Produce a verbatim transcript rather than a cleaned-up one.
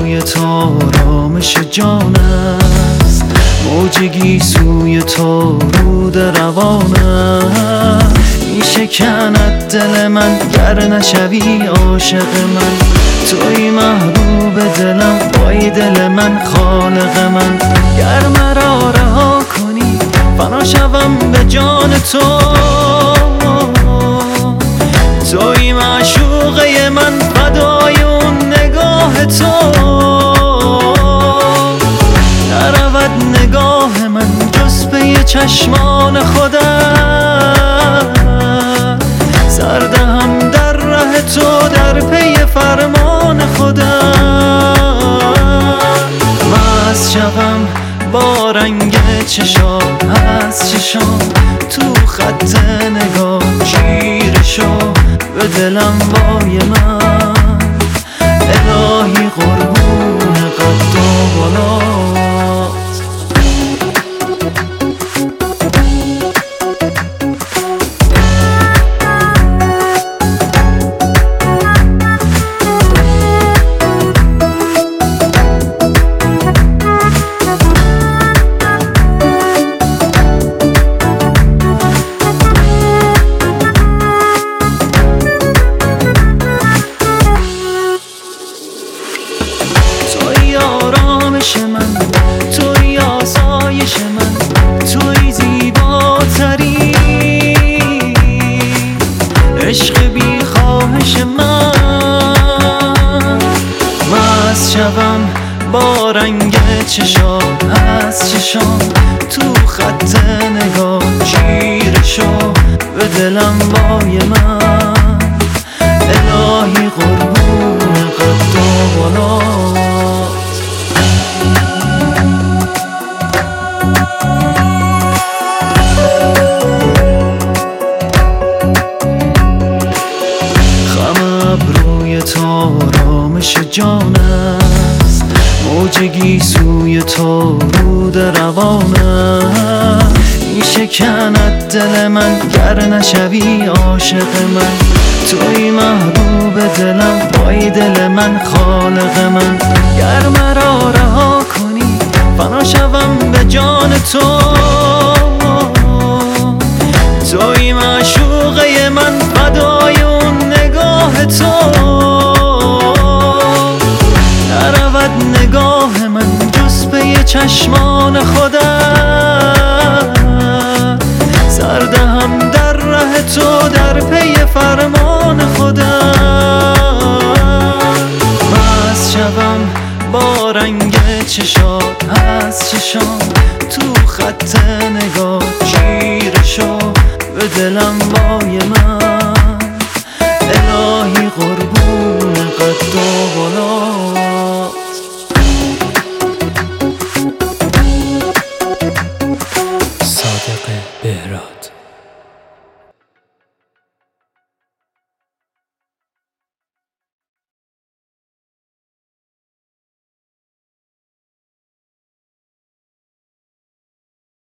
روی تو آرامش جان است، موج سوی تو رود روان است. می شکند دل من گر نشوی عاشق من، توی محبوب دلم وای دل من خالق من. گر مرا رها کنی فنا شوم به جان تو، توی معشوقه من فدای اون نگاه تو. نرود نگاه من جز پی چشمان خودم، سر دهم در ره تو در پی فرمان خودم. مست شوم با رنگ چشام از چشام، تو خط نگاه چیره شو به دلم وای من. الهی قربون قد و بالات، توی آرامش من، توی آسایش من، توی زیباتری عشق بی خواهش من. مست شوم با رنگ چشام از چشام، تو خط نگاه چیره شو به دلم وای من. الهی قربون قد و بالات، روی تو آرامش جان است، موج سوی تو رود روان است. می شکند دل من گر نشوی عاشق من، توی محبوب دلم وای دل من خالق من. گر مرا رها کنی فنا شوم به جان تو، توی معشوقه من فدای اون نگاه تو. نرود نگاه من جز پی چشمان خودم، سر دهم در ره تو در پی فرمان خودم. مست شوم با رنگ چشات از چشام، تو خط نگاه چیره شو به دلم وای من.